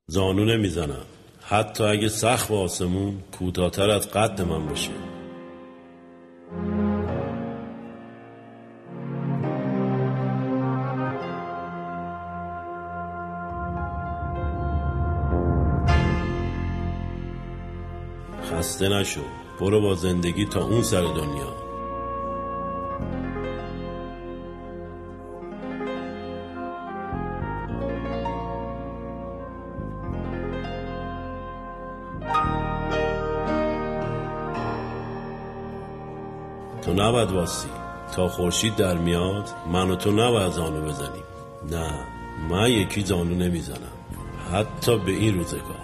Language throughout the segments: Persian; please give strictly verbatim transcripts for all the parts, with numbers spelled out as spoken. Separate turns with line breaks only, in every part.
زانو نمیزنم حتی اگه سقف آسمون کوتاه‌تر از قد من باشه. خسته نشو، برو با زندگی تا اون سر دنیا. تو نباید واسی تا خورشید در میاد، من و تو نباید زانو بزنیم. نه، من یکی زانو نمیزنم حتی به این روزگار.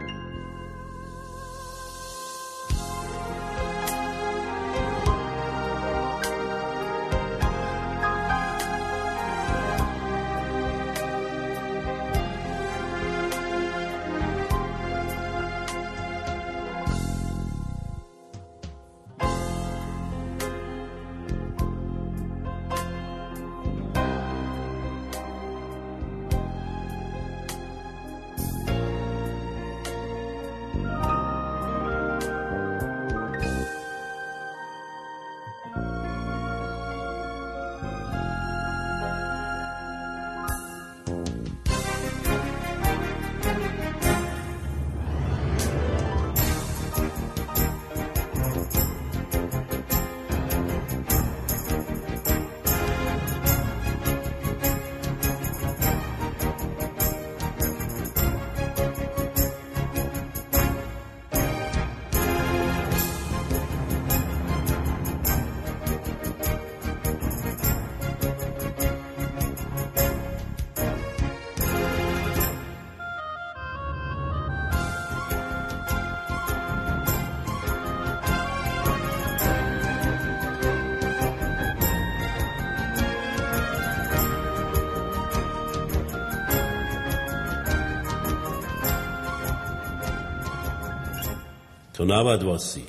تو نباید واسی.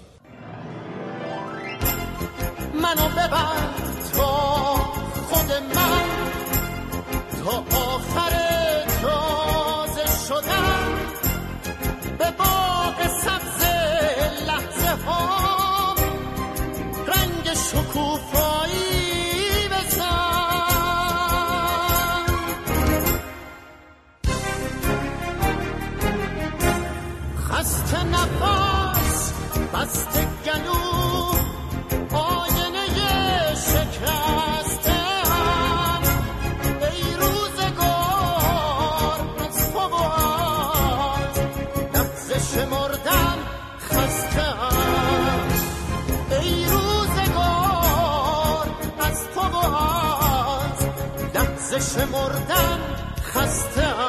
منو ببند تا خود من، تا آخر تازه شدن به باغ سبز لحظه ها رنگ شکوفایی بزن. خسته نفس بسته گلو آینه شکسته هم، ای روزگار از تو و از لحظه شمردن خسته هم، ای روزگار از تو و از لحظه شمردن خسته هم.